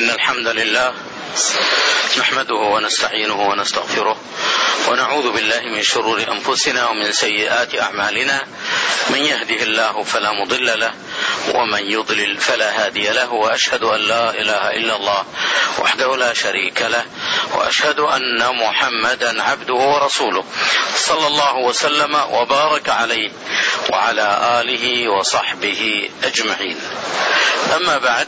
إن الحمد لله نحمده ونستعينه ونستغفره ونعوذ بالله من شرور أنفسنا ومن سيئات أعمالنا. من يهده الله فلا مضل له ومن يضلل فلا هادي له، وأشهد أن لا إله إلا الله وحده لا شريك له، وأشهد أن محمدا عبده ورسوله صلى الله وسلم وبارك عليه وعلى آله وصحبه أجمعين. أما بعد،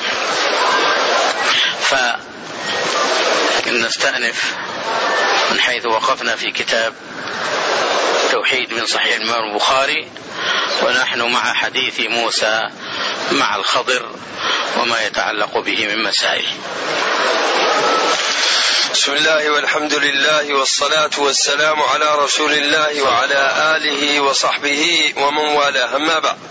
فنستأنف من حيث وقفنا في كتاب توحيد من صحيح الإمام البخاري، ونحن مع حديث موسى مع الخضر وما يتعلق به من مسائل. بسم الله والحمد لله والصلاة والسلام على رسول الله وعلى آله وصحبه ومن والاه، أما بعد.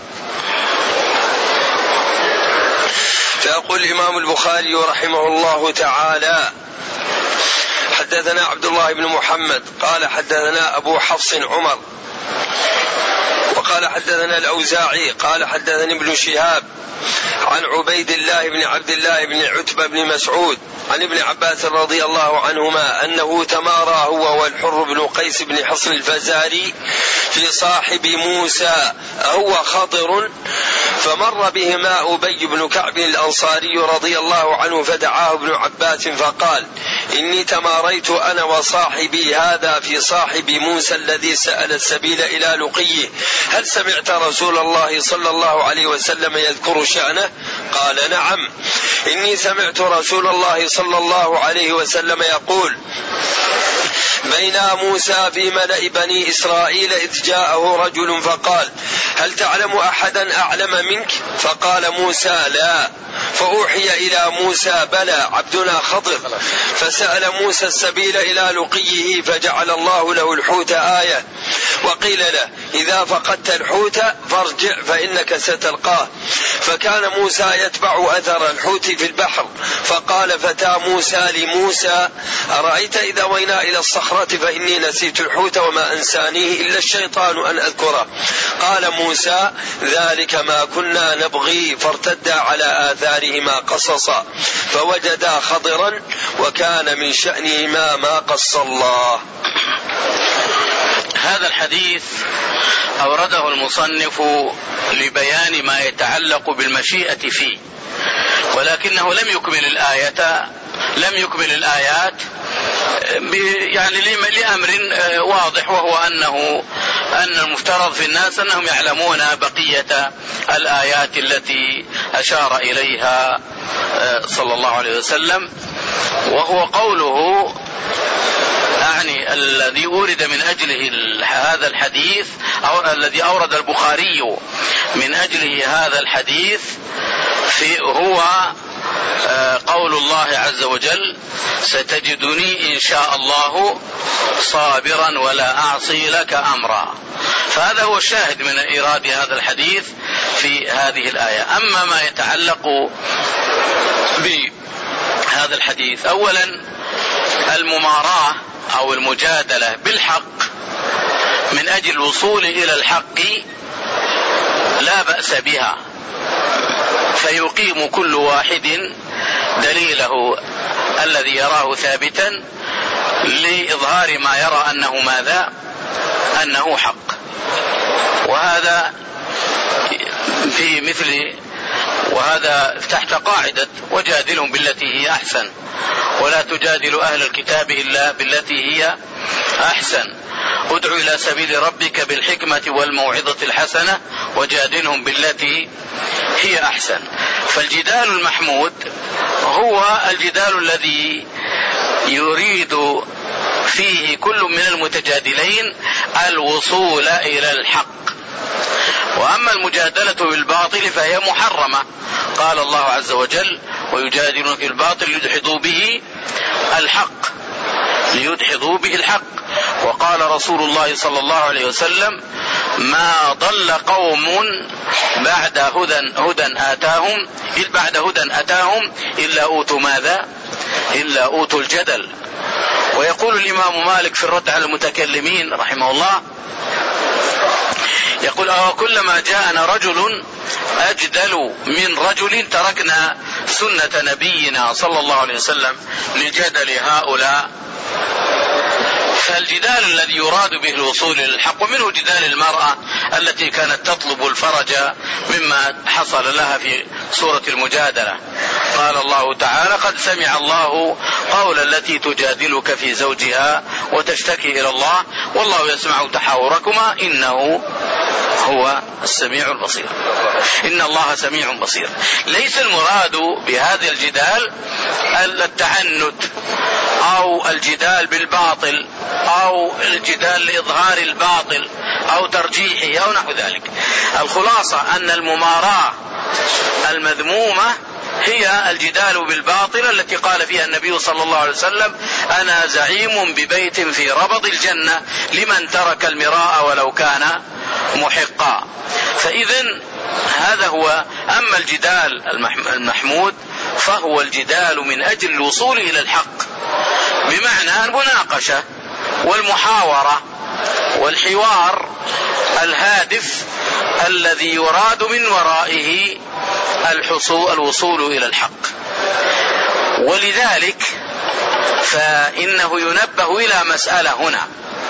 فيقول الإمام البخاري رحمه الله تعالى: حدثنا عبد الله بن محمد قال حدثنا أبو حفص عمر وقال حدثنا الأوزاعي قال حدثني ابن شهاب عن عبيد الله بن عبد الله بن عتبة بن مسعود عن ابن عباس رضي الله عنهما أنه تمارى هو والحر بن قيس بن حصن الفزاري في صاحب موسى هو خضر، فمر بهما أبي بن كعب الأنصاري رضي الله عنه فدعاه ابن عباس فقال: إني تماريت أنا وصاحبي هذا في صاحب موسى الذي سأل السبيل إلى لقيه، هل سمعت رسول الله صلى الله عليه وسلم يذكر شأنه؟ قال: نعم، إني سمعت رسول الله صلى الله عليه وسلم يقول: بين موسى في ملأ بني إسرائيل إذ جاءه رجل فقال: هل تعلم أحدا أعلم منك؟ فقال موسى: لا. فأوحي إلى موسى: بلى، عبدنا خضر. فسأل موسى السبيل إلى لقيه فجعل الله له الحوت آية، وقيل له: إذا فقدت الحوت فارجع فإنك ستلقاه. فكان موسى يتبع أثر الحوت في البحر، فقال فتى موسى لموسى: أرأيت إذا وينا إلى الصخرة فإني نسيت الحوت وما أنسانيه إلا الشيطان أن أذكره. قال موسى: ذلك ما كنا نبغي، فارتدا على آثارهما قصصا فوجدا خضرا وكان من شأنهما ما قص الله. هذا الحديث أورده المصنف لبيان ما يتعلق بالمشيئة فيه، ولكنه لم يكمل الآيات يعني لأمر واضح، وهو أن المفترض في الناس أنهم يعلمون بقية الآيات التي أشار إليها صلى الله عليه وسلم، وهو قوله يعني الذي أورد من أجله هذا الحديث، أو الذي أورد البخاري من أجله هذا الحديث هو قول الله عز وجل: ستجدني إن شاء الله صابرا ولا أعصي لك أمرا. فهذا هو الشاهد من إيراد هذا الحديث في هذه الآية. أما ما يتعلق بهذا الحديث، أولا المماراة أو المجادلة بالحق من أجل الوصول إلى الحق لا بأس بها، فيقيم كل واحد دليله الذي يراه ثابتا لإظهار ما يرى أنه ماذا؟ أنه حق. وهذا وهذا تحت قاعدة: وجادلهم بالتي هي أحسن، ولا تجادل أهل الكتاب إلا بالتي هي أحسن، ادع إلى سبيل ربك بالحكمة والموعظة الحسنة وجادلهم بالتي هي أحسن. فالجدال المحمود هو الجدال الذي يريد فيه كل من المتجادلين الوصول إلى الحق. وأما المجادلة بالباطل فهي محرمة، قال الله عز وجل: ويجادلون في الباطل ليدحضوا به الحق. وقال رسول الله صلى الله عليه وسلم: ما ضل قوم بعد هدى أتاهم إلا أوتوا ماذا؟ إلا أوتوا الجدل. ويقول الإمام مالك في الرد على المتكلمين رحمه الله، يقول: كلما جاءنا رجل أجدل من رجل تركنا سنة نبينا صلى الله عليه وسلم لجدل هؤلاء، فالجدال الذي يراد به الوصول إلى الحق، ومنه جدال المرأة التي كانت تطلب الفرج مما حصل لها في سورة المجادلة. قال الله تعالى: قد سمع الله قول التي تجادلك في زوجها وتشتكي إلى الله والله يسمع تحاوركما إنه هو السميع البصير. إن الله سميع بصير. ليس المراد بهذا الجدال التعنت أو الجدال بالباطل أو الجدال لإظهار الباطل أو ترجيحه أو نحو ذلك. الخلاصة أن المماراة المذمومة هي الجدال بالباطل التي قال فيها النبي صلى الله عليه وسلم: أنا زعيم ببيت في ربض الجنة لمن ترك المراء ولو كان محقا. فإذن هذا هو. أما الجدال المحمود فهو الجدال من أجل الوصول إلى الحق، بمعنى المناقشة والمحاورة والحوار الهادف الذي يراد من ورائه الوصول إلى الحق. ولذلك فإنه ينبه إلى مسألة هنا: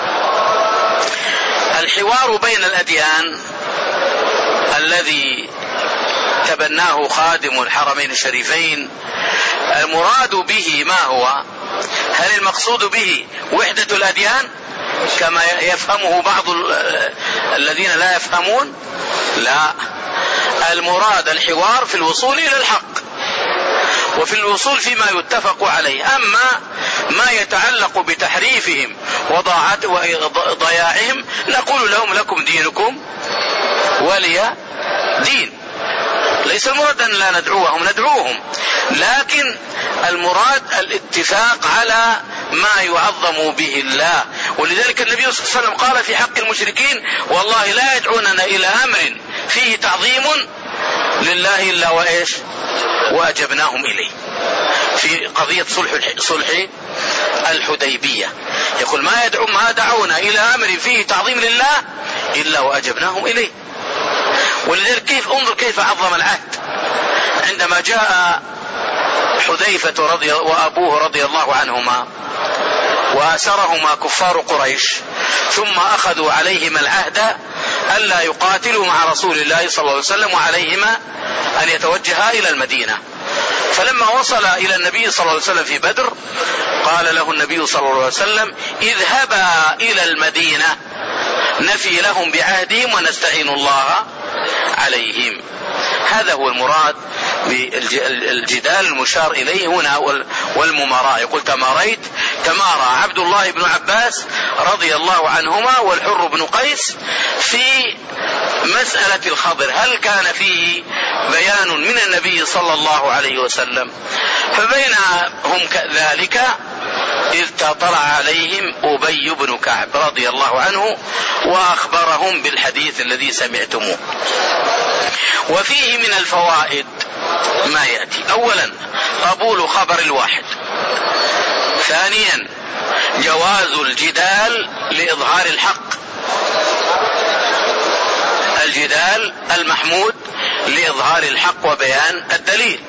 الحوار بين الأديان الذي تبناه خادم الحرمين الشريفين، المراد به ما هو؟ هل المقصود به وحدة الأديان كما يفهمه بعض الذين لا يفهمون؟ لا، المراد الحوار في الوصول إلى الحق وفي الوصول فيما يتفق عليه. أما ما يتعلق بتحريفهم وضياعهم نقول لهم: لكم دينكم ولي دين. ليس المراد أن لا ندعوهم، لكن المراد الاتفاق على ما يعظم به الله. ولذلك النبي صلى الله عليه وسلم قال في حق المشركين: والله لا يدعوننا إلى أمر فيه تعظيم لله إلا وإيش وأجبناهم إليه. في قضية صلح الحديبية يقول: ما دعونا إلى أمر فيه تعظيم لله إلا وأجبناهم إليه. ولذلك انظر كيف عظم العهد عندما جاء حذيفة وأبوه رضي الله عنهما وأسرهما كفار قريش، ثم أخذوا عليهما العهد ألا يقاتلوا مع رسول الله صلى الله عليه وسلم، وعليهما أن يتوجها إلى المدينة. فلما وصل إلى النبي صلى الله عليه وسلم في بدر قال له النبي صلى الله عليه وسلم: اذهبا إلى المدينة نفي لهم بعهدهم ونستعين الله عليهم. هذا هو المراد بالجدال المشار إليه هنا والمماراة. يقول: تمارى عبد الله بن عباس رضي الله عنهما والحر بن قيس في مسألة الخضر، هل كان فيه بيان من النبي صلى الله عليه وسلم؟ فبينهم كذلك إذ تطلع عليهم أبي بن كعب رضي الله عنه وأخبرهم بالحديث الذي سمعتموه. وفيه من الفوائد ما يأتي: أولا قبول خبر الواحد، ثانيا جواز الجدال لإظهار الحق، الجدال المحمود لإظهار الحق وبيان الدليل.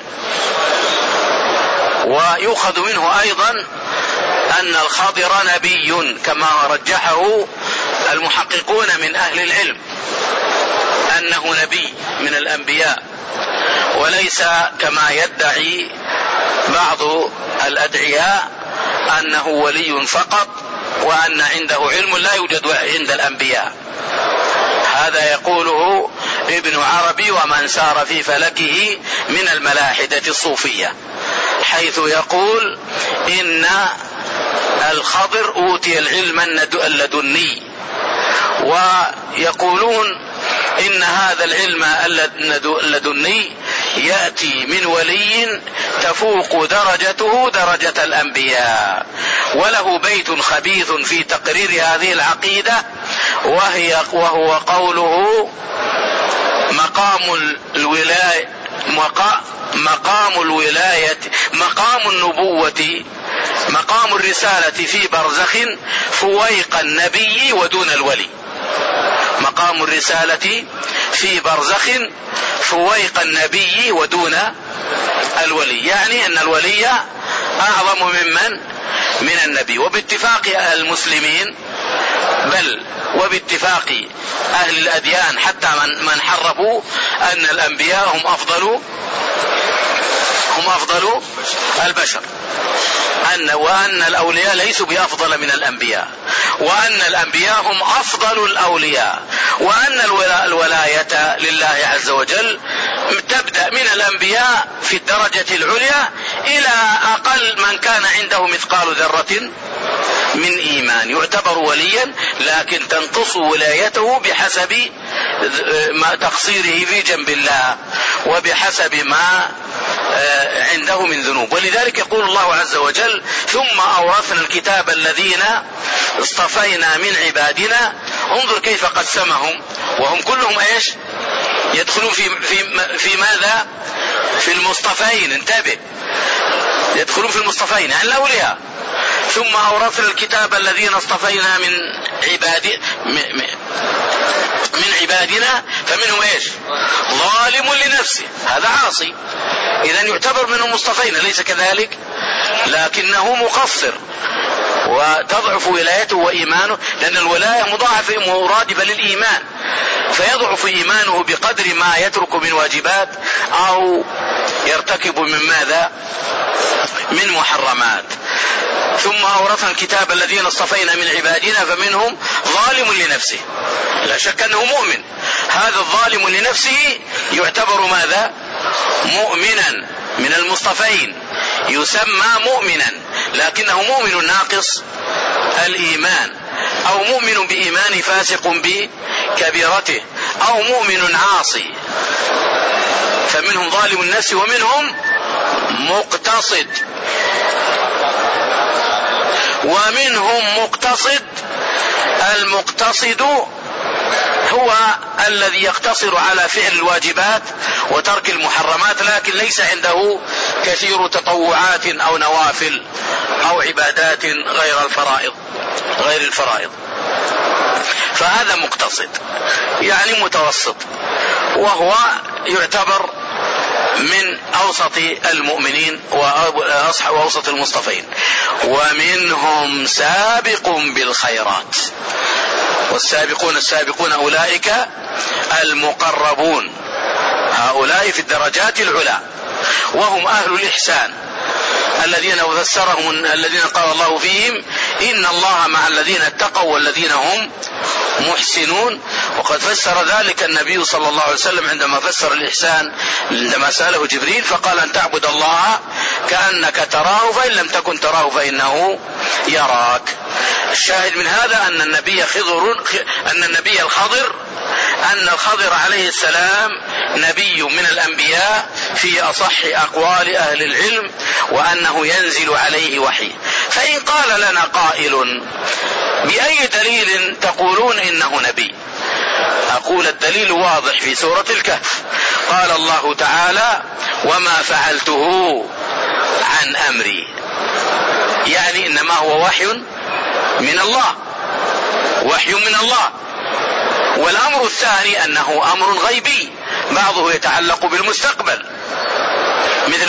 ويؤخذ منه أيضا أن الخضر نبي كما رجحه المحققون من أهل العلم، أنه نبي من الأنبياء، وليس كما يدعي بعض الأدعياء أنه ولي فقط وأن عنده علم لا يوجد عند الأنبياء. هذا يقوله ابن عربي ومن سار في فلكه من الملاحدة الصوفية، حيث يقول إن الخضر أوتي العلم اللدني، ويقولون إن هذا العلم اللدني يأتي من ولي تفوق درجته درجة الأنبياء. وله بيت خبيث في تقرير هذه العقيدة وهو قوله: مقام النبوة مقام الرسالة في برزخ فويق النبي ودون الولي. مقام الرسالة في برزخ فويق النبي ودون الولي، يعني أن الولي أعظم من النبي. وباتفاق المسلمين، بل وباتفاق أهل الأديان حتى من حرفوا، أن الأنبياء هم أفضل البشر، وأن الأولياء ليسوا بأفضل من الأنبياء، وأن الأنبياء هم أفضل الأولياء، وأن الولاية لله عز وجل تبدأ من الأنبياء في الدرجة العليا إلى أقل من كان عنده مثقال ذرة من إيمان يعتبر وليا، لكن تنقص ولايته بحسب ما تقصيره في جنب الله وبحسب ما عنده من ذنوب. ولذلك يقول الله عز وجل: ثم أورثنا الكتاب الذين اصطفينا من عبادنا. انظر كيف قسمهم، وهم كلهم ايش؟ يدخلون في ماذا؟ في المصطفين. انتبه، يدخلون في المصطفين يعني الأولياء. ثم أورثنا الكتاب الذين اصطفينا من عبادنا فمنهم ايش؟ ظالم لنفسه، هذا عاصي، إذن يعتبر منهم مصطفين، ليس كذلك؟ لكنه مقصر وتضعف ولايته وإيمانه، لأن الولاية مضاعفة مرادبة للإيمان، فيضعف إيمانه بقدر ما يترك من واجبات أو يرتكب من ماذا؟ من محرمات. ثم أورثنا الكتاب الذين اصطفينا من عبادنا فمنهم ظالم لنفسه، لا شك أنه مؤمن. هذا الظالم لنفسه يعتبر ماذا؟ مؤمنا من المصطفين، يسمى مؤمنا، لكنه مؤمن ناقص الإيمان، أو مؤمن بإيمان فاسق بكبيرته، أو مؤمن عاصي. فمنهم ظالم النفس ومنهم مقتصد، ومنهم مقتصد. المقتصد هو الذي يقتصر على فعل الواجبات وترك المحرمات، لكن ليس عنده كثير تطوعات أو نوافل أو عبادات غير الفرائض، فهذا مقتصد يعني متوسط، وهو يعتبر من أوسط المؤمنين وأوسط المصطفين. ومنهم سابق بالخيرات، والسابقون السابقون أولئك المقربون، هؤلاء في الدرجات العلى، وهم أهل الإحسان الذين قال الله فيهم: إن الله مع الذين اتقوا والذين هم محسنون. وقد فسر ذلك النبي صلى الله عليه وسلم عندما فسر الإحسان، عندما سأله جبريل فقال: أن تعبد الله كأنك تراه فإن لم تكن تراه فإنه يراك. الشاهد من هذا أن الخضر عليه السلام نبي من الأنبياء في أصح أقوال أهل العلم، وأنه ينزل عليه وحي. فإن قال لنا قائل: بأي دليل تقولون إنه نبي؟ أقول: الدليل واضح في سورة الكهف، قال الله تعالى: وما فعلته عن أمري، يعني إنما هو وحي من الله، وحي من الله. والأمر الثاني أنه أمر غيبي، بعضه يتعلق بالمستقبل، مثل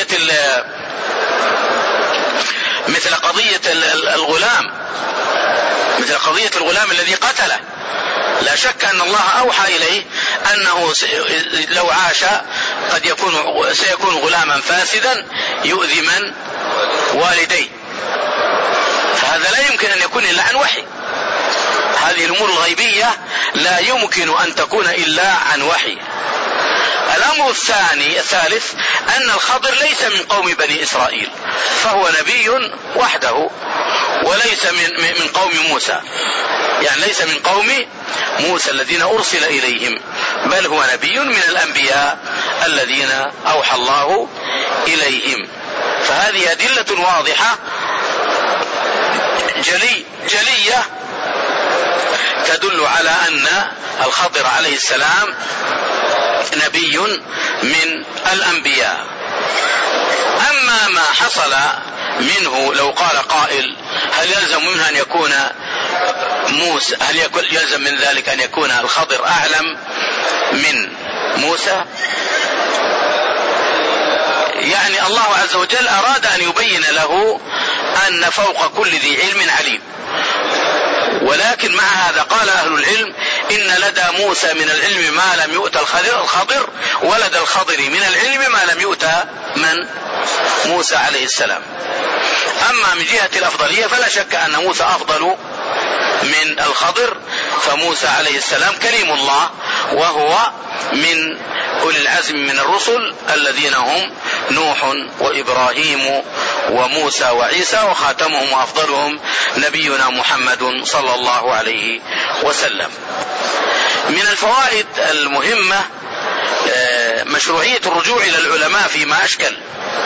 قضية الغلام الذي قتله. لا شك أن الله أوحى إليه أنه لو عاش سيكون غلاما فاسدا يؤذي من؟ والديه. فهذا لا يمكن أن يكون إلا عن وحي. هذه الأمور الغيبية لا يمكن أن تكون إلا عن وحي. الأمر الثالث أن الخضر ليس من قوم بني إسرائيل، فهو نبي وحده، وليس من قوم موسى، يعني ليس من قوم موسى الذين أرسل إليهم، بل هو نبي من الأنبياء الذين أوحى الله إليهم. فهذه أدلة واضحة جلية تدل على أن الخضر عليه السلام نبي من الأنبياء. أما ما حصل منه، لو قال قائل: هل يلزم منه أن يكون موسى، هل يلزم من ذلك أن يكون الخضر أعلم من موسى؟ الله عز وجل أراد أن يبين له أن فوق كل ذي علم عليم. ولكن مع هذا قال أهل العلم إن لدى موسى من العلم ما لم يؤت الخضر، ولدى الخضر من العلم ما لم يؤت من موسى عليه السلام. أما من جهة الأفضلية فلا شك أن موسى أفضل من الخضر، فموسى عليه السلام كليم الله، وهو من أولي العزم من الرسل الذين هم نوح وإبراهيم وموسى وعيسى، وخاتمهم وأفضلهم نبينا محمد صلى الله عليه وسلم. من الفوائد المهمة مشروعية الرجوع إلى العلماء فيما أشكل.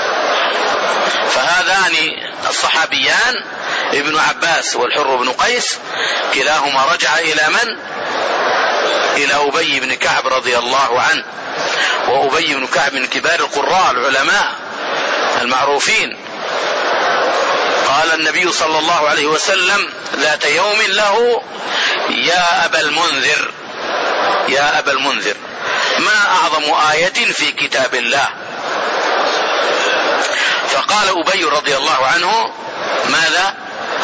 فهذان الصحابيان ابن عباس والحر بن قيس كلاهما رجع إلى من؟ إلى أبي بن كعب رضي الله عنه. وأبي بن كعب من كبار القراء العلماء المعروفين. قال النبي صلى الله عليه وسلم ذات يوم له: يا أبا المنذر، يا أبا المنذر، ما أعظم آية في كتاب الله؟ فقال أبي رضي الله عنه: ماذا؟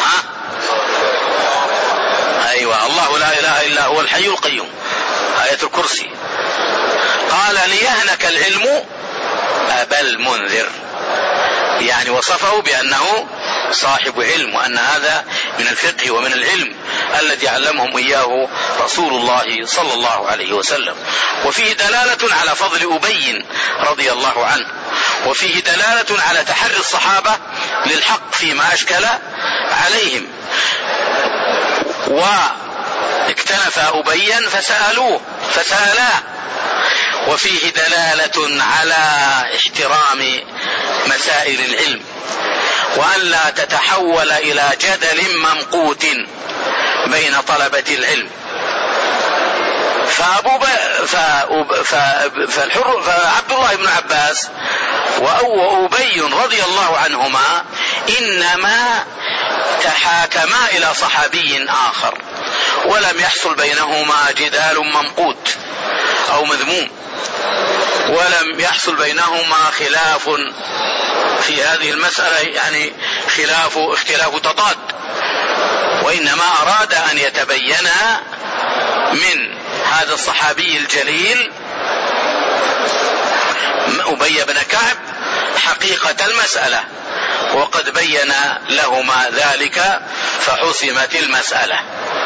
أيوة، الله لا إله إلا هو الحي القيوم، آية الكرسي. قال: ليهنك العلم أبا المنذر، يعني وصفه بأنه صاحب علم، وأن هذا من الفقه ومن العلم الذي علمهم إياه رسول الله صلى الله عليه وسلم. وفيه دلالة على فضل أبي رضي الله عنه، وفيه دلالة على تحري الصحابة للحق فيما أشكل عليهم، واكتنف أبيا فسألاه. وفيه دلالة على احترام مسائل العلم، وأن لا تتحول إلى جدل ممقوت بين طلبة العلم. فعبد الله بن عباس وأبي رضي الله عنهما إنما تحاكما إلى صحابي آخر، ولم يحصل بينهما جدال ممقوت أو مذموم، ولم يحصل بينهما خلاف في هذه المسألة، يعني اختلاف تضاد، وإنما أراد أن يتبين من هذا الصحابي الجليل أبي بن كعب حقيقة المسألة، وقد بين لهما ذلك فحسمت المسألة.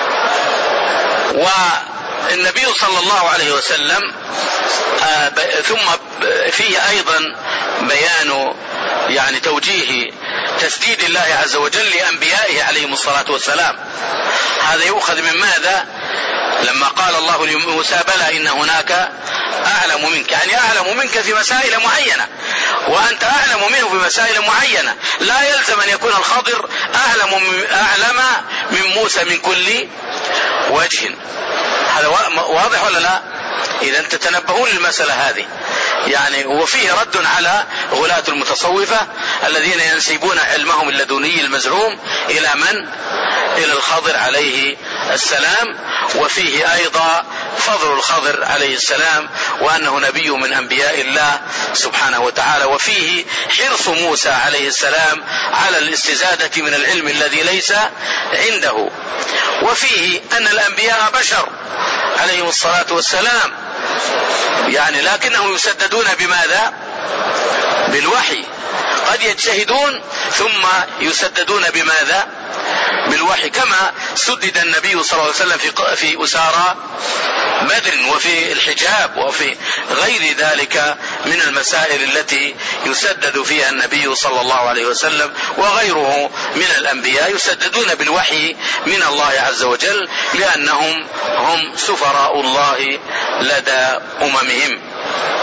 والنبي صلى الله عليه وسلم ثم فيه أيضا بيان يعني توجيه تسديد الله عز وجل لأنبيائه عليهم الصلاة والسلام. هذا يؤخذ من ماذا؟ لما قال الله لموسى: بلى إن هناك أعلم منك، يعني أعلم منك في مسائل معينة، وأنت أعلم منه في مسائل معينة، لا يلزم أن يكون الخضر أعلم من موسى من كل وجه. هذا واضح ولا لا؟ إذا تتنبهون للمسألة هذه. يعني وفيه رد على غلاة المتصوفة الذين ينسبون علمهم اللدني المزعوم إلى من؟ إلى الخضر عليه السلام. وفيه أيضا فضل الخضر عليه السلام، وأنه نبي من أنبياء الله سبحانه وتعالى. وفيه حرص موسى عليه السلام على الاستزادة من العلم الذي ليس عنده. وفيه أن الأنبياء بشر عليهم الصلاة والسلام، يعني لكنهم يسددون بماذا؟ بالوحي. قد يجتهدون ثم يسددون بماذا؟ بالوحي، كما سدد النبي صلى الله عليه وسلم في أسارى بدر وفي الحجاب وفي غير ذلك من المسائل التي يسدد فيها النبي صلى الله عليه وسلم وغيره من الأنبياء، يسددون بالوحي من الله عز وجل، لأنهم هم سفراء الله لدى أممهم.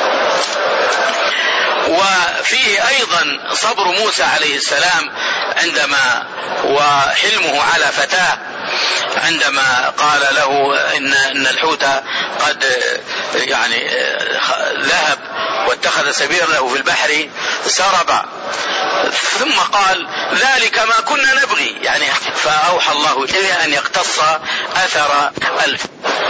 وفيه أيضا صبر موسى عليه السلام عندما وحلمه على فتاه عندما قال له إن الحوت قد يعني ذهب واتخذ سبيلا له في البحر سربا، ثم قال: ذلك ما كنا نبغي، يعني فأوحى الله إليه أن يقتص أثر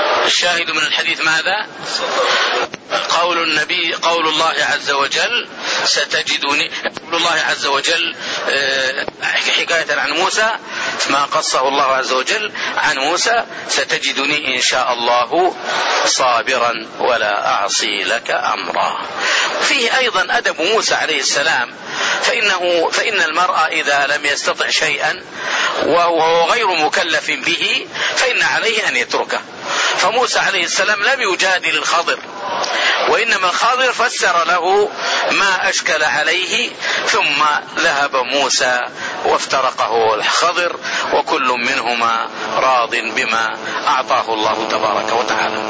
الشاهد من الحديث ماذا؟ قول النبي، قول الله عز وجل: ستجدني، يقول الله عز وجل حكاية عن موسى ما قصه الله عز وجل عن موسى: ستجدني إن شاء الله صابرا ولا أعصي لك أمرا. فيه أيضا أدب موسى عليه السلام، فإن المرء إذا لم يستطع شيئا وهو غير مكلف به فإن عليه أن يتركه. فموسى عليه السلام لم يجادل الخضر، وإنما الخضر فسر له ما أشكل عليه، ثم ذهب موسى وافترقه الخضر، وكل منهما راض بما أعطاه الله تبارك وتعالى.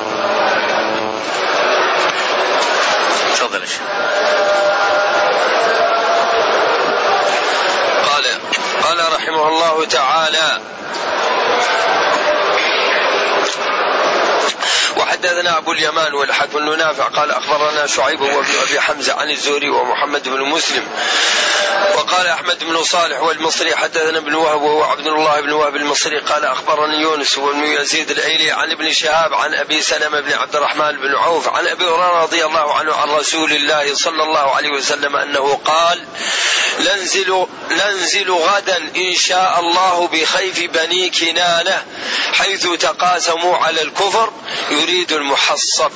تفضل. قال رحمه الله تعالى: وحدثنا أبو اليمان والحكم بن نافع قال أخبرنا شعيب وابن أبي حمزة عن الزهري ومحمد بن مسلم. وقال أحمد بن صالح والمصري حدثنا ابن وهب وهو عبد الله بن وهب المصري قال أخبرني يونس وابن يزيد الأيلي عن ابن شهاب عن أبي سلمة بن عبد الرحمن بن عوف عن أبي هريرة رضي الله عنه عن رسول الله صلى الله عليه وسلم أنه قال: ننزل غدا إن شاء الله بخيف بني كنانة حيث تقاسموا على الكفر يريد المحصب.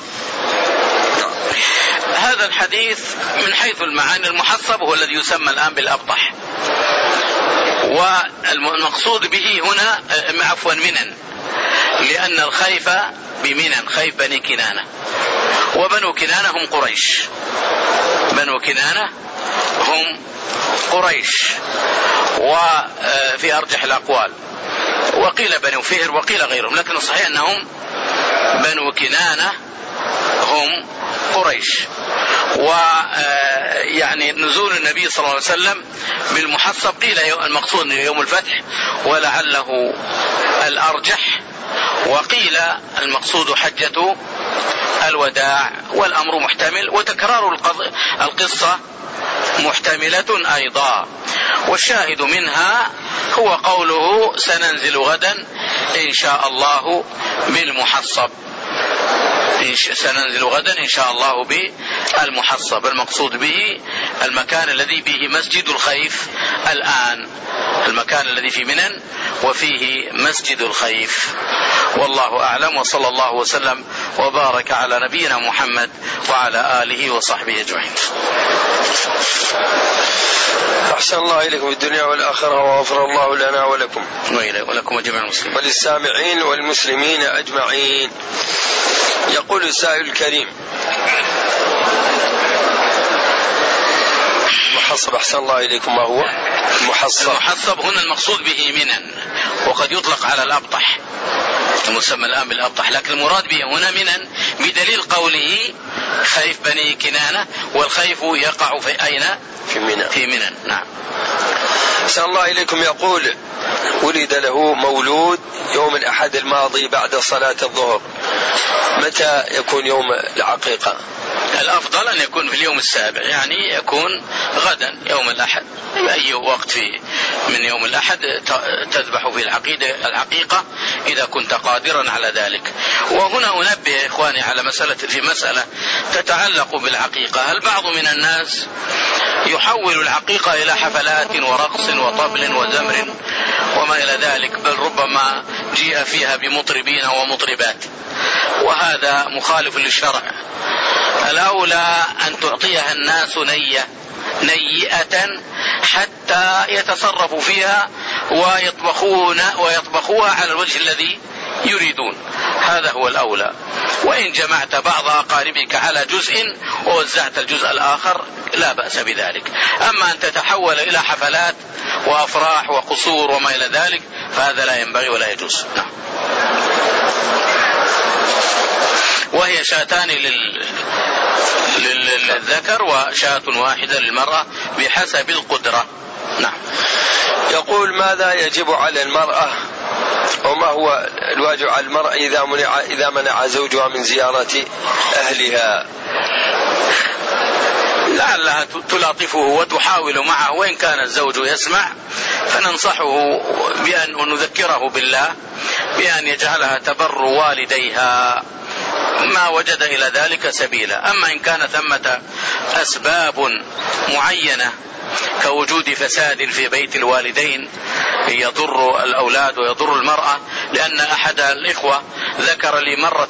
هذا الحديث من حيث المعاني المحصب هو الذي يسمى الآن بالأبطح، والمقصود به هنا منن، لأن الخيف بمنن خيف بني كنانة، وبنو كنانة هم قريش، بنو كنانة هم قريش، وفي أرجح الأقوال، وقيل بنو فهر وقيل غيرهم، لكن الصحيح أنهم بنو كنانة هم قريش. ويعني نزول النبي صلى الله عليه وسلم بالمحصب قيل المقصود يوم الفتح ولعله الأرجح، وقيل المقصود حجة الوداع، والأمر محتمل، وتكرار القصة محتملة أيضا. والشاهد منها هو قوله: سننزل غدا إن شاء الله بالمحصب، سننزل غدا إن شاء الله بالمحصب، المقصود به المكان الذي فيه مسجد الخيف الآن، المكان الذي في منن وفيه مسجد الخيف. والله أعلم، وصلى الله وسلم وبارك على نبينا محمد وعلى آله وصحبه أجمعين. أحسن الله إليكم في الدنيا والآخرة، وغفر الله لنا ولكم ولكم وجميع المسلمين وللسامعين والمسلمين أجمعين. يقول السائل الكريم: المحصب أحسن الله إليكم ما هو المحصب؟ المحصب هنا المقصود به منن، وقد يطلق على الأبطح المسمى الآن بالأبطح، لكن المراد به هنا منن بدليل قوله خيف بني كنانة، والخيف يقع في أين؟ في منن. نعم. أحسن الله إليكم. يقول: ولد له مولود يوم الأحد الماضي بعد صلاة الظهر، متى يكون يوم العقيقة؟ الأفضل أن يكون في اليوم السابع، يعني يكون غدا يوم الأحد، أي وقت من يوم الأحد تذبح في العقيقة إذا كنت قادرا على ذلك. وهنا أنبه إخواني على مسألة تتعلق بالعقيقة. هل بعض من الناس يحول العقيقة إلى حفلات ورقص وطبل وزمر وما إلى ذلك، بل ربما جيء فيها بمطربين ومطربات، وهذا مخالف للشرع. الأولى أن تعطيها الناس نيئة حتى يتصرفوا فيها ويطبخوها على الوجه الذي يريدون، هذا هو الأولى. وإن جمعت بعض أقاربك على جزء ووزعت الجزء الآخر لا بأس بذلك. أما أن تتحول إلى حفلات وأفراح وقصور وما إلى ذلك فهذا لا ينبغي ولا يجوز. نعم. وهي شاتان للذكر وشاة واحدة للمرأة بحسب القدرة. نعم. يقول: ماذا يجب على المرأة، وما هو الواجب على المرأة إذا منع زوجها من زيارة أهلها؟ لعلها تلاطفه وتحاول معه، وإن كان الزوج يسمع فننصحه بأن نذكره بالله بأن يجعلها تبر والديها ما وجد إلى ذلك سبيلا. أما إن كان ثمة أسباب معينة كوجود فساد في بيت الوالدين يضر الأولاد ويضر المرأة، لأن أحد الإخوة ذكر لي مرة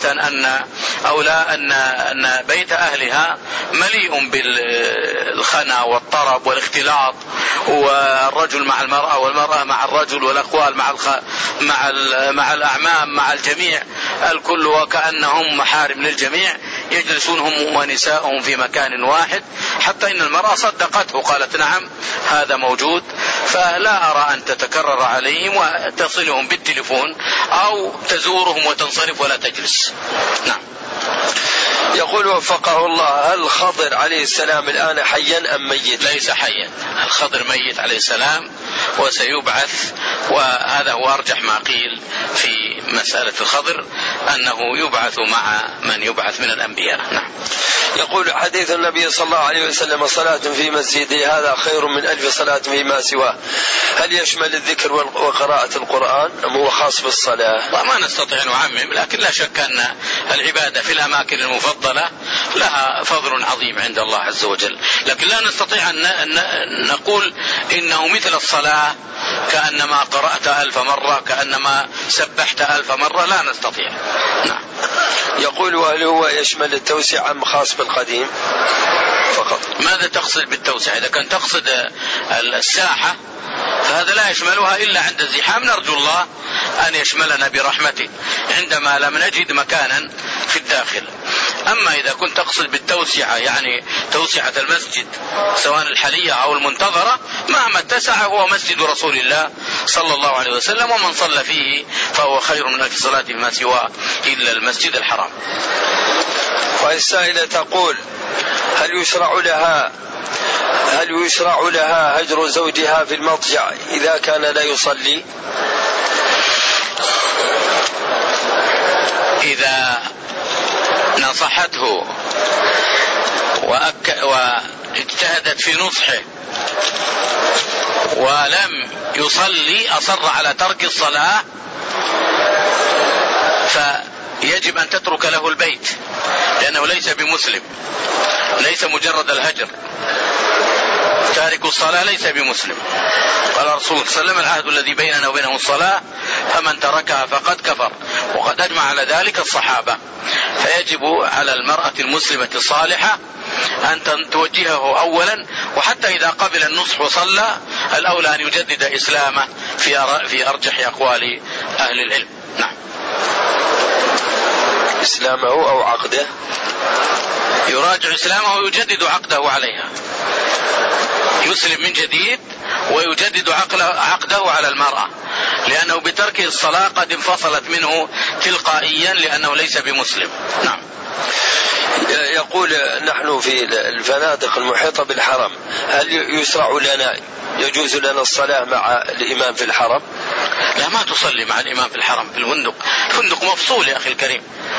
أن بيت أهلها مليء بالخنا والطرب والاختلاط، والرجل مع المرأة والمرأة مع الرجل والأخوال مع الأعمام مع الجميع الكل، وكأنهم محارم للجميع، يجلسون هم ونساءهم في مكان واحد، حتى إن المرأة صدقته قالت نعم هذا موجود. فلا أرى أن تتكرر عليهم وتصلهم بالتليفون أو تزورهم وتنصرف ولا تجلس. نعم. يقول وفقه الله: هل الخضر عليه السلام الآن حيا أم ميت؟ ليس حيا، الخضر ميت عليه السلام وسيبعث، وهذا هو أرجح ما قيل في مسألة الخضر، أنه يبعث مع من يبعث من الأنبياء. نعم. يقول حديث النبي صلى الله عليه وسلم: صلاة في مسجدي هذا خير من 1000 صلاة فيما سواه، هل يشمل الذكر وقراءة القرآن أم هو خاص بالصلاة؟ ما نستطيع أن نعمم، لكن لا شك أن العبادة في الأماكن المفضلة لها فضل عظيم عند الله عز وجل، لكن لا نستطيع أن نقول إنه مثل الصلاة كأنما قرأت 1000 مرة كأنما سبحت 1000 مرة، لا نستطيع. نعم. يقول: وهل هو يشمل التوسعة أم خاص بالقديم فقط؟ ماذا تقصد بالتوسعة؟ إذا كان تقصد الساحة فهذا لا يشملها إلا عند الزحام، نرجو الله أن يشملنا برحمته عندما لم نجد مكانا في الداخل. أما إذا كنت تقصد بالتوسعة يعني توسعة المسجد سواء الحالية أو المنتظرة، مهما اتسع هو مسجد رسول الله صلى الله عليه وسلم، ومن صلى فيه فهو خير من 1000 صلاة ما سواه إلا المسجد الحرام. والسائلة تقول: هل يشرع لها هجر زوجها في المضجع إذا كان لا يصلي؟ إذا نصحته واجتهدت في نصحه ولم يصلي أصر على ترك الصلاة، فيجب أن تترك له البيت، لأنه ليس بمسلم، ليس مجرد الهجر، تارك الصلاة ليس بمسلم. قال الرسول صلى الله عليه وسلم: العهد الذي بيننا وبينهم الصلاة فمن تركها فقد كفر، وقد أجمع على ذلك الصحابة. فيجب على المرأة المسلمة الصالحة أن توجهه أولا، وحتى إذا قبل النصح وصلى الأولى أن يجدد إسلامه في أرجح أقوال أهل العلم. نعم. إسلامه أو عقده؟ يراجع إسلامه ويجدد عقده عليها، يسلم من جديد ويجدد عقده على المرأة، لأنه بتركه الصلاة قد انفصلت منه تلقائيا لأنه ليس بمسلم. نعم. يقول: نحن في الفنادق المحيطة بالحرم، هل يشرع لنا يجوز لنا الصلاة مع الإمام في الحرم؟ لا، ما تصلي مع الإمام في الحرم، في الفندق مفصول يا أخي الكريم،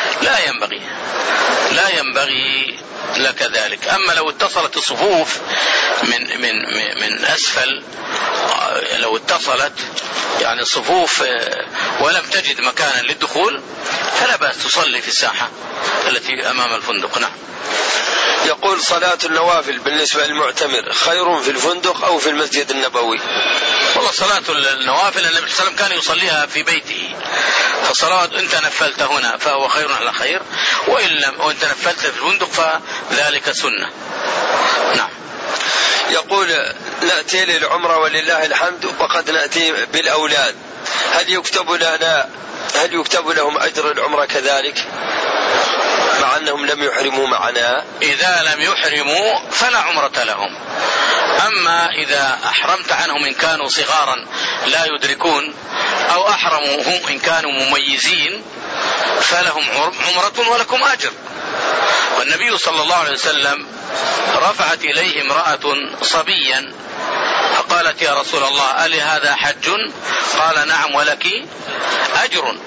لا ينبغي لك ذلك. أما لو اتصلت الصفوف من أسفل، لو اتصلت يعني الصفوف ولم تجد مكانا للدخول فلا بأس تصلي في الساحة التي أمام الفندق. نعم. يقول: صلاة النوافل بالنسبة للمعتمر خير في الفندق أو في المسجد النبوي؟ والله صلاة النوافل النبي صلى الله عليه وسلم كان يصليها في بيته، فصلاة انت نفلت هنا فهو خير على خير، وانت نفلت في الفندق فذلك سنة. نعم. يقول: نأتي للعمرة ولله الحمد وقد نأتي بالأولاد، هل يكتب لهم أجر العمرة كذلك مع أنهم لم يحرموا معنا؟ إذا لم يحرموا فلا عمرة لهم. أما إذا أحرمت عنهم إن كانوا صغارا لا يدركون، أو أحرموا هم إن كانوا مميزين، فلهم عمرة ولكم أجر. والنبي صلى الله عليه وسلم رفعت إليه امرأة صبيا فقالت: يا رسول الله ألي هذا حج؟ قال: نعم ولك أجر.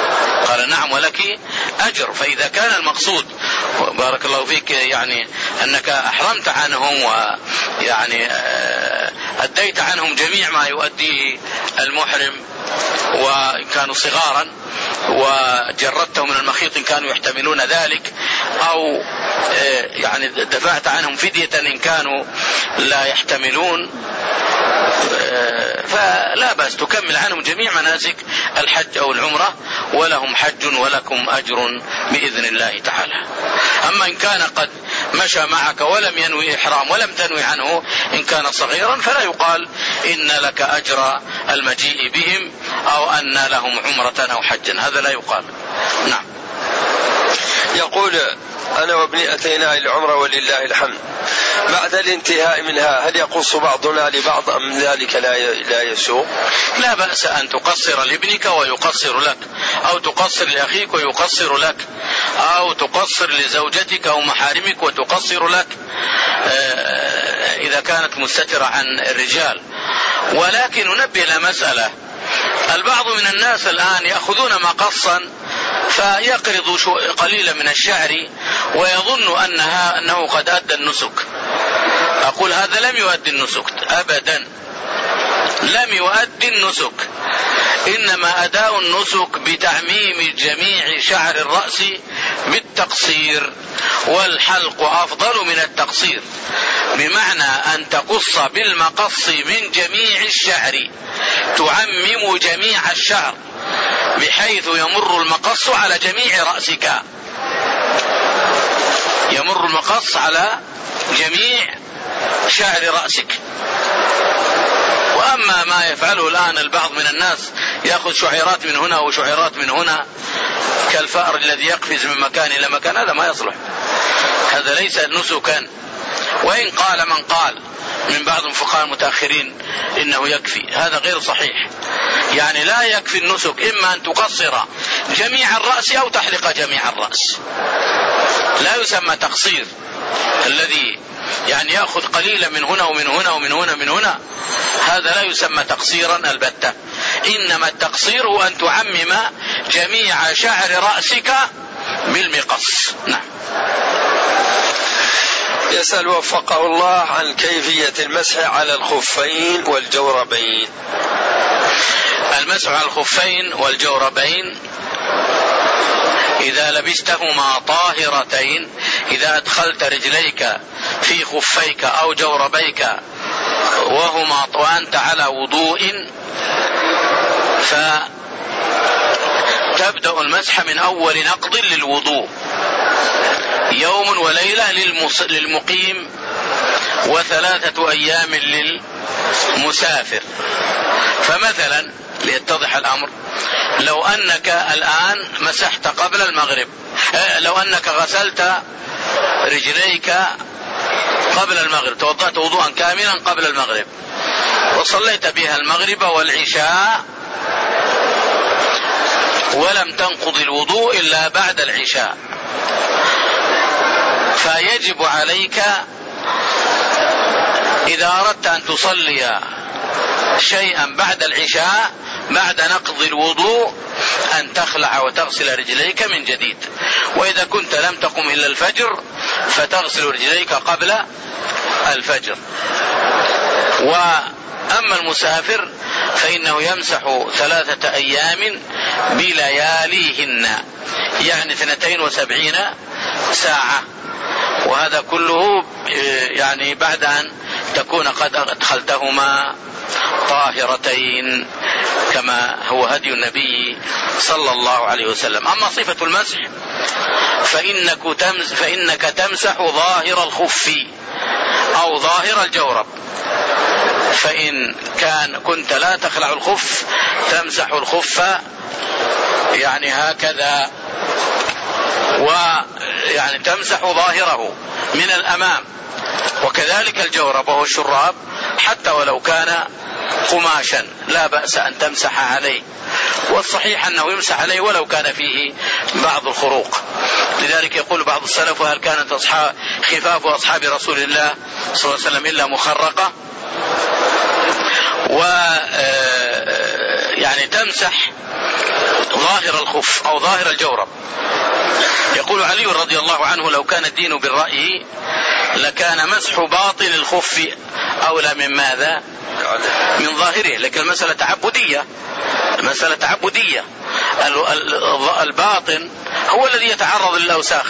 أجر. فإذا كان المقصود بارك الله فيك يعني أنك أحرمت عنهم ويعني أديت عنهم جميع ما يؤديه المحرم وإن كانوا صغارا، وجردته من المخيط إن كانوا يحتملون ذلك، أو يعني دفعت عنهم فدية إن كانوا لا يحتملون، فلا بأس تكمل عنهم جميع مناسك الحج أو العمرة، ولهم حج ولكم أجر بإذن الله تعالى. أما إن كان قد مشى معك ولم ينوي إحرام ولم تنوي عنه إن كان صغيرا فلا يقال إن لك أجر المجيء بهم أو أن لهم عمرة أو حجا، هذا لا يقال. نعم. يقول: أنا وابني أتينا العمرة ولله الحمد، بعد الانتهاء منها هل يقص بعضنا لبعض أم ذلك لا يسوء؟ لا بأس أن تقصر لابنك ويقصر لك، أو تقصر لأخيك ويقصر لك، أو تقصر لزوجتك أو محارمك وتقصر لك إذا كانت مستترة عن الرجال. ولكن ننبه إلى مسألة: البعض من الناس الآن يأخذون مقصا فيقرض قليلا من الشعر ويظن أنه قد أدى النسك. أقول هذا لم يؤدي النسك أبدا، لم يؤدي النسك، إنما أداء النسك بتعميم جميع شعر الرأس بالتقصير، والحلق أفضل من التقصير، بمعنى أن تقص بالمقص من جميع الشعر، تعمم جميع الشعر بحيث يمر المقص على جميع رأسك، يمر المقص على جميع شعر رأسك. وأما ما يفعله الآن البعض من الناس يأخذ شعيرات من هنا وشعيرات من هنا كالفأر الذي يقفز من مكان إلى مكان، هذا ما يصلح، هذا ليس نسكا. وإن قال من قال من بعض الفقهاء المتأخرين إنه يكفي، هذا غير صحيح. يعني لا يكفي النسك، إما أن تقصر جميع الرأس أو تحلق جميع الرأس، لا يسمى تقصير الذي يعني يأخذ قليلا من هنا ومن هنا ومن هنا من هنا، هذا لا يسمى تقصيرا البتة، إنما التقصير هو أن تعمم جميع شعر رأسك بالمقص. نعم. يسأل وفقه الله عن كيفية المسح على الخفين والجوربين. المسح على الخفين والجوربين إذا لبستهما طاهرتين، إذا أدخلت رجليك في خفيك أو جوربيك وأنت على وضوء، فتبدأ المسح من أول نقض للوضوء، يوم وليلة للمقيم، و3 أيام للمسافر. فمثلا ليتضح الأمر، لو أنك الآن مسحت قبل المغرب، لو أنك غسلت رجليك قبل المغرب، توضأت وضوءا كاملا قبل المغرب وصليت بها المغرب والعشاء ولم تنقض الوضوء إلا بعد العشاء، فيجب عليك إذا أردت أن تصلي شيئا بعد العشاء بعد نقض الوضوء أن تخلع وتغسل رجليك من جديد. وإذا كنت لم تقم إلا الفجر فتغسل رجليك قبل الفجر. وأما المسافر فإنه يمسح 3 أيام بلياليهن، يعني 72 ساعة، وهذا كله يعني بعد أن تكون قد أدخلتهما طاهرتين كما هو هدي النبي صلى الله عليه وسلم. أما صفة المسح فإنك تمسح ظاهر الخف أو ظاهر الجورب، فإن كنت لا تخلع الخف تمسح الخف يعني هكذا، ويعني تمسح ظاهره من الأمام، وكذلك الجورب وهو الشراب حتى ولو كان قماشا لا بأس أن تمسح عليه، والصحيح أنه يمسح عليه ولو كان فيه بعض الخروق. لذلك يقول بعض السلف: وهل كانت خفاف أصحاب رسول الله صلى الله عليه وسلم إلا مخرقة؟ يعني تمسح ظاهر الخف أو ظاهر الجورب. يقول علي رضي الله عنه: لو كان الدين بالرأي لكان مسح باطن الخف أولى من ماذا؟ من ظاهره. لكن المسألة تعبدية، الباطن هو الذي يتعرض للأوساخ،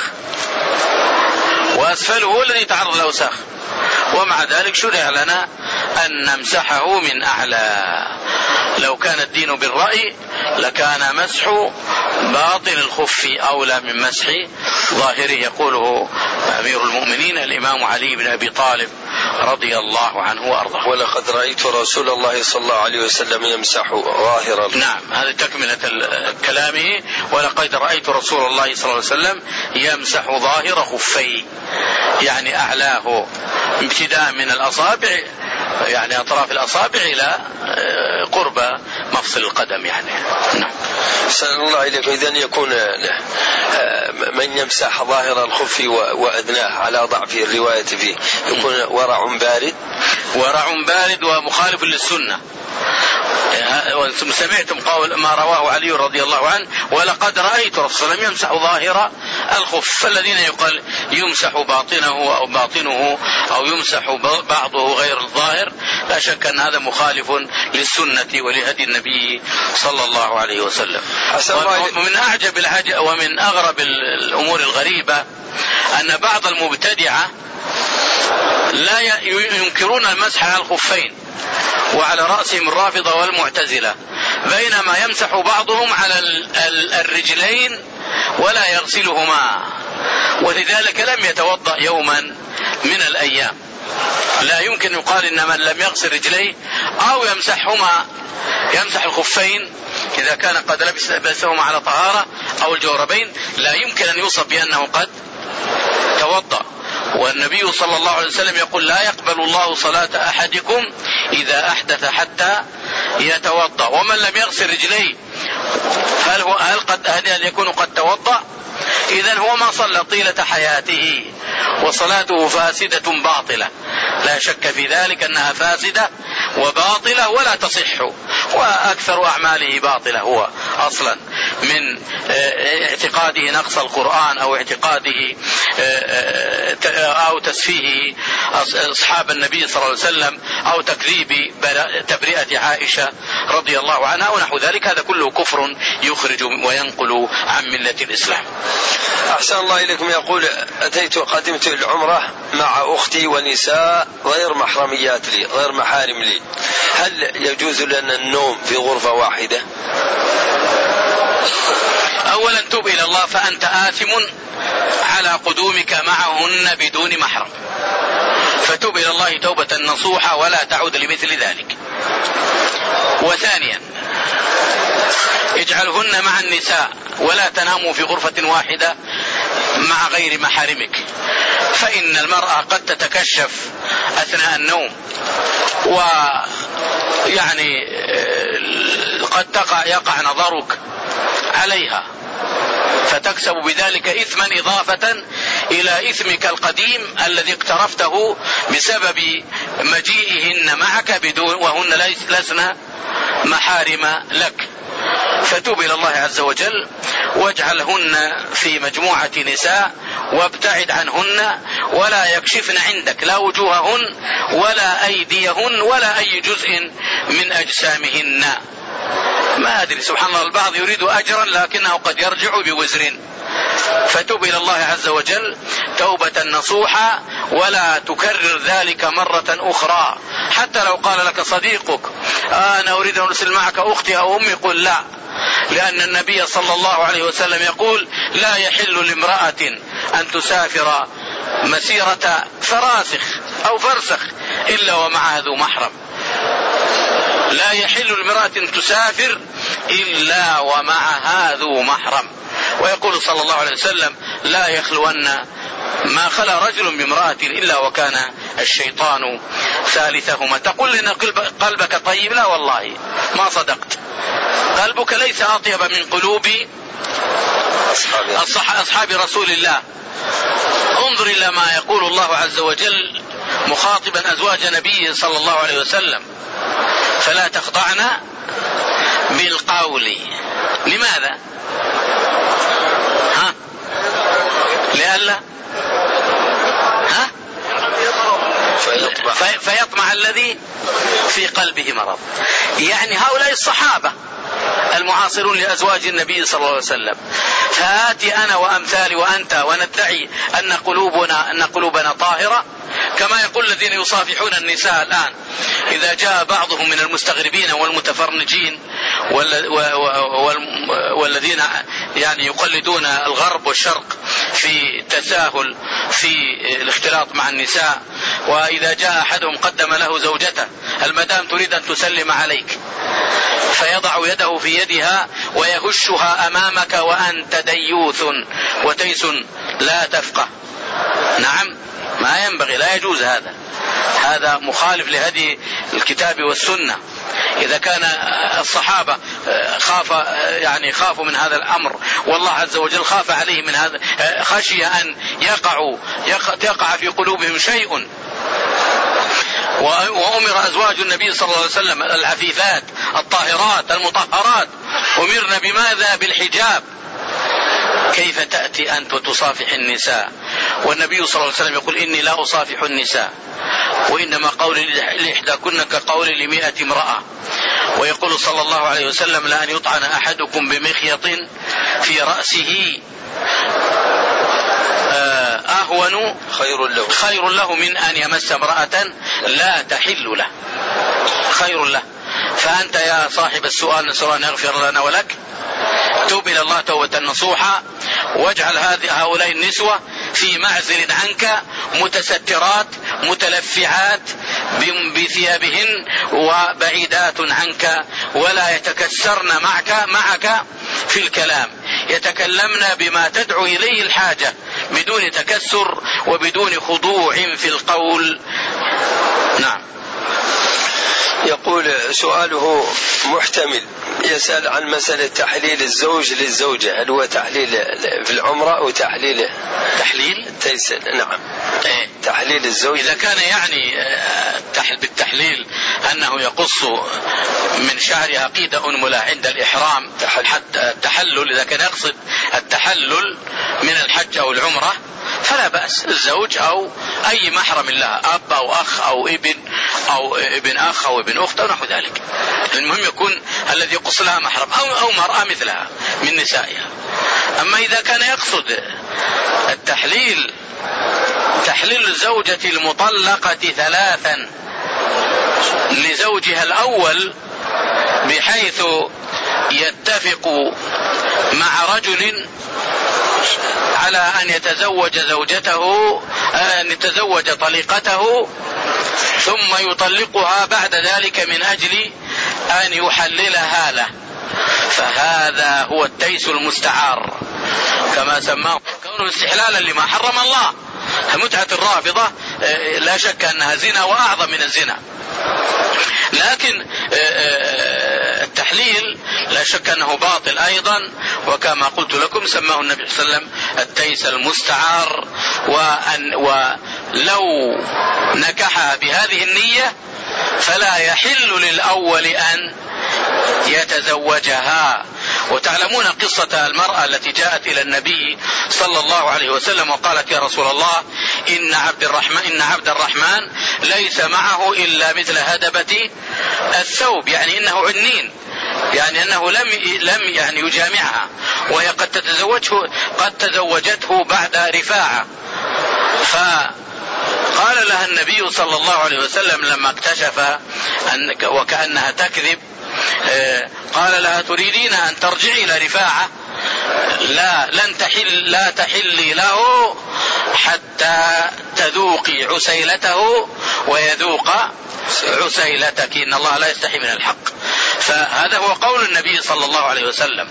وأسفله هو الذي يتعرض للأوساخ، ومع ذلك شرع لنا أن نمسحه من أعلى. لو كان الدين بالرأي لكان مسح باطن الخف أولى من مسح ظاهره، يقوله أمير المؤمنين الإمام علي بن أبي طالب رضي الله عنه وأرضاه. ولقد رأيت رسول الله صلى الله عليه وسلم يمسح ظاهر. نعم، هذا تكملة كلامه، ولقد رأيت رسول الله صلى الله عليه وسلم يمسح ظاهر خفيه، يعني أعلاه ابتداء من الأصابع، يعني أطراف الأصابع إلى قرب مفصل القدم يعني. نعم. صلى الله عليكم. إذن يكون من يمسح ظاهر الخف وأدناه على ضعف الرواية فيه يكون ورع بارد. ورع بارد ومخالف للسنة. وانتم سمعتم قول ما رواه علي رضي الله عنه: ولقد رأيت رسول الله يمسح ظاهر الخف. فالذين يقال يمسح باطنه أو باطنه أو يمسح بعضه غير الظاهر، لا شك أن هذا مخالف للسنة ولهدي النبي صلى الله عليه وسلم. ومن أعجب ومن أغرب الأمور الغريبة أن بعض المبتدعة لا ينكرون المسح على الخفين، وعلى رأسهم الرافضة والمعتزلة، بينما يمسح بعضهم على الرجلين ولا يغسلهما، ولذلك لم يتوضأ يوما من الأيام. لا يمكن يقال إن من لم يغسل رجليه أو يمسح الخفين إذا كان قد لبسهما على طهارة أو الجوربين، لا يمكن أن يوصف بأنه قد توضأ. والنبي صلى الله عليه وسلم يقول: لا يقبل الله صلاة أحدكم إذا أحدث حتى يتوضأ. ومن لم يغسل رجليه هل يكون قد توضأ؟ إذن هو ما صلى طيلة حياته، وصلاته فاسدة باطلة، لا شك في ذلك أنها فاسدة وباطلة ولا تصح، وأكثر أعماله باطلة هو أصلا، من اعتقاده نقص القرآن أو اعتقاده أو تسفيه أصحاب النبي صلى الله عليه وسلم أو تكذيب تبرئة عائشة رضي الله عنها ونحو ذلك. هذا كله كفر يخرج وينقل عن ملة الإسلام. أحسن الله إليكم. يقول: قدمت العمرة مع أختي ونساء غير محرميات لي، غير محارم لي، هل يجوز لنا النوم في غرفة واحدة؟ أولا توب إلى الله، فأنت آثم على قدومك معهن بدون محرم، فتوب إلى الله توبة نصوحة ولا تعود لمثل ذلك. وثانيا اجعلهن مع النساء ولا تناموا في غرفة واحدة مع غير محارمك، فإن المرأة قد تتكشف أثناء النوم، ويعني قد يقع نظرك عليها فتكسب بذلك إثما إضافة إلى إثمك القديم الذي اقترفته بسبب مجيئهن معك وهن لسنا محارم لك. فتوب إلى الله عز وجل واجعلهن في مجموعة نساء وابتعد عنهن، ولا يكشفن عندك لا وجوههن ولا أيديهن ولا أي جزء من أجسامهن. ما أدري، سبحان الله، البعض يريد أجرا لكنه قد يرجع بوزر. فتوب إلى الله عز وجل توبة نصوحة ولا تكرر ذلك مرة أخرى. حتى لو قال لك صديقك: أنا أريد أن أرسل معك أختي أو أمي، قل لا، لأن النبي صلى الله عليه وسلم يقول: لا يحل لامرأة أن تسافر مسيرة فراسخ أو فرسخ إلا ومعها ذو محرم. لا يحل لامرأة تسافر إلا ومعها ذو محرم. ويقول صلى الله عليه وسلم: لا يخلون ما خلا رجل بامرأة إلا وكان الشيطان ثالثهما. تقول لنا قلبك طيب؟ لا والله ما صدقت، قلبك ليس أطيب من قلوب أصحاب رسول الله. انظر إلى ما يقول الله عز وجل مخاطبا أزواج نبيه صلى الله عليه وسلم: فلا تخضعن بالقول. لماذا؟ لئلا فيطمع الذي في قلبه مرض. يعني هؤلاء الصحابة المعاصرون لأزواج النبي صلى الله عليه وسلم. فآتي أنا وأمثالي وأنت وندعي أن قلوبنا طاهرة، كما يقول الذين يصافحون النساء الآن إذا جاء بعضهم من المستغربين والمتفرنجين والذين يعني يقلدون الغرب والشرق في التساهل في الاختلاط مع النساء، وإذا جاء أحدهم قدم له زوجته: المدام تريد أن تسلم عليك، فيضع يده في يدها ويهشها أمامك وأنت ديوث وتيس لا تفقه. نعم، ما ينبغي، لا يجوز هذا مخالف لهدي الكتاب والسنة. إذا كان الصحابة خافوا من هذا الأمر، والله عز وجل خاف عليه من هذا، خشي أن يقع في قلوبهم شيء. وأمر أزواج النبي صلى الله عليه وسلم العفيفات الطاهرات المطهرات أمرنا بماذا؟ بالحجاب. كيف تأتي أنت وتصافح النساء؟ والنبي صلى الله عليه وسلم يقول: إني لا أصافح النساء، وإنما قولي لإحداكن كقولي ل100 امرأة. ويقول صلى الله عليه وسلم: لأن يطعن أحدكم بمخيط في رأسه أهون خير له من أن يمس امرأة لا تحل له، خير له. فأنت يا صاحب السؤال نسأل أن يغفر لنا ولك، توب إلى الله توبة نصوحا، واجعل هؤلاء النسوة في معزل عنك، متسترات متلفعات بثيابهن وبعيدات عنك، ولا يتكسرن معك في الكلام، يتكلمن بما تدعو إليه الحاجة بدون تكسر وبدون خضوع في القول. نعم. يقول سؤاله محتمل، يسأل عن مسألة تحليل الزوج للزوجة، هل هو تحليل في العمرة أو تحليل تيسر؟ نعم. تحليل الزوج إذا كان يعني بالتحليل أنه يقص من شعرها قيد أنملة عند الإحرام، حتى التحلل، إذا كان يقصد التحلل من الحج أو العمرة فلا بأس، الزوج أو أي محرم لها، أب أو أخ أو ابن أخ أو ابن أخت أو نحو ذلك. المهم يكون الذي يقص لها محرم أو مرأة مثلها من نسائها. أما إذا كان يقصد تحليل الزوجة المطلقة 3 لزوجها الأول، بحيث يتفق مع رجل على أن يتزوج زوجته، أن يتزوج طليقته ثم يطلقها بعد ذلك من أجل أن يحللها له، فهذا هو التيس المستعار كما سماه، كونه استحلالا لما حرم الله. متعة الرافضة لا شك أنها زنا وأعظم من الزنا، لكن التحليل لا شك أنه باطل أيضا، وكما قلت لكم سماه النبي صلى الله عليه وسلم التيس المستعار. ولو نكحها بهذه النية فلا يحل للأول أن يتزوجها. وتعلمون قصة المرأة التي جاءت إلى النبي صلى الله عليه وسلم وقالت: يا رسول الله، إن عبد الرحمن ليس معه إلا مثل هدبة الثوب، يعني إنه عنين، يعني أنه لم يعني يجامعها، وهي قد تزوجته بعد رفاعة. فقال لها النبي صلى الله عليه وسلم لما اكتشف وكأنها تكذب، قال لها: تريدين أن ترجعي إلى رفاعة؟ لا تحلي له حتى تذوقي عسيلته ويذوق عسيلتك، إن الله لا يستحي من الحق. فهذا هو قول النبي صلى الله عليه وسلم،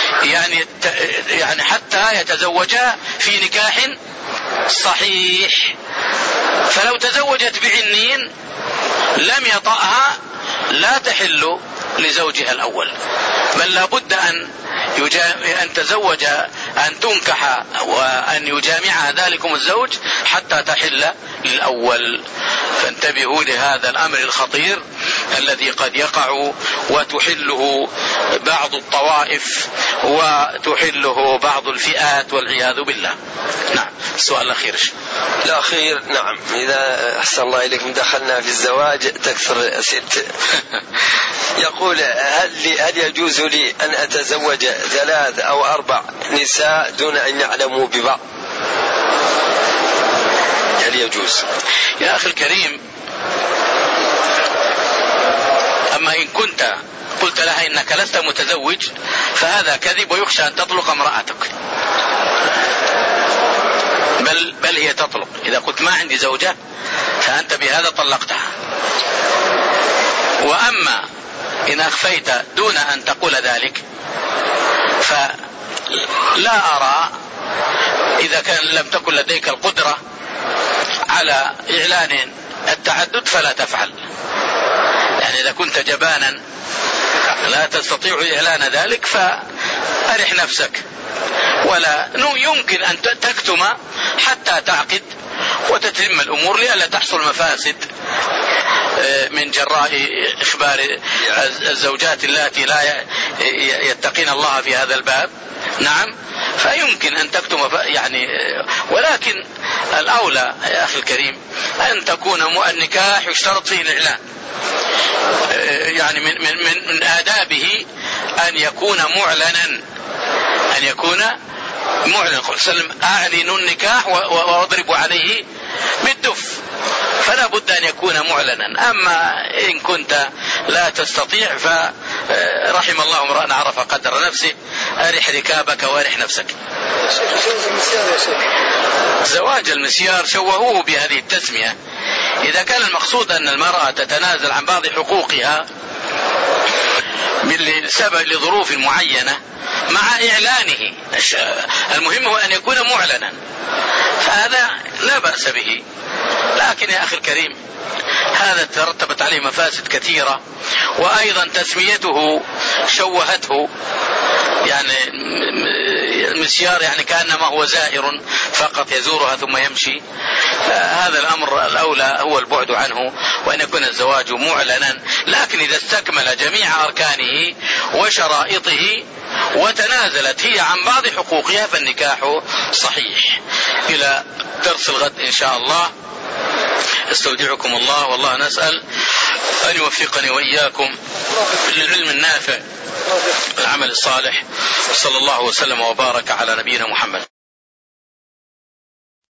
يعني حتى يتزوجا في نكاح صحيح. فلو تزوجت بعنين لم يطأها لا تحل لزوجها الأول، بل لا بد أن تزوج، أن تنكح وأن يجامعها ذلكم الزوج حتى تحل للأول. فانتبهوا لهذا الأمر الخطير، الذي قد يقع وتحله بعض الطوائف وتحله بعض الفئات والعياذ بالله. نعم. السؤال الأخير. الأخير. نعم. إذا أحسن الله إليكم دخلنا في الزواج تكثر ست. يقول هل يجوز لي أن أتزوج 3 أو 4 نساء دون أن يعلموا ببعض؟ هل يجوز؟ يا أخي الكريم، أما إن كنت قلت لها إنك لست متزوج فهذا كذب، ويخشى أن تطلق امرأتك، بل هي تطلق. إذا قلت ما عندي زوجة فأنت بهذا طلقتها. وأما إن أخفيت دون أن تقول ذلك فلا أرى، إذا كان لم تكن لديك القدرة على إعلان التعدد فلا تفعل. يعني إذا كنت جبانا لا تستطيع إعلان ذلك فأرح نفسك، ولا يمكن أن تكتم حتى تعقد وتتم الأمور لئلا تحصل مفاسد من جراء إخبار الزوجات اللاتي لا يتقين الله في هذا الباب. نعم. فيمكن أن تكتم يعني، ولكن الأولى يا أخي الكريم أن تكون النكاح يشترط فيه الإعلان. يعني من آدابه أن يكون معلنا، أن يكون معلن. قل سلم أعلنوا النكاح واضربوا عليه بالدف، فلا بد أن يكون معلنا. أما إن كنت لا تستطيع فرحم الله امرأ عرف قدر نفسه، أرح ركابك وارح نفسك. زواج المسيار شوهوه بهذه التسمية. إذا كان المقصود أن المرأة تتنازل عن بعض حقوقها لظروف معينة مع إعلانه، المهم هو أن يكون معلنا، فهذا لا بأس به. لكن يا أخي الكريم هذا ترتبت عليه مفاسد كثيرة، وأيضا تسميته شوهته. يعني المسيار يعني كأنما هو زائر فقط يزورها ثم يمشي. هذا الأمر الأولى هو البعد عنه، وأن يكون الزواج معلنا. لكن إذا استكمل جميع أركانه وشرائطه وتنازلت هي عن بعض حقوقها فالنكاح صحيح. إلى درس الغد إن شاء الله. استودعكم الله، والله نسأل أن يوفقني وإياكم للعلم النافع والعمل الصالح. صلى الله وسلم وبارك على نبينا محمد.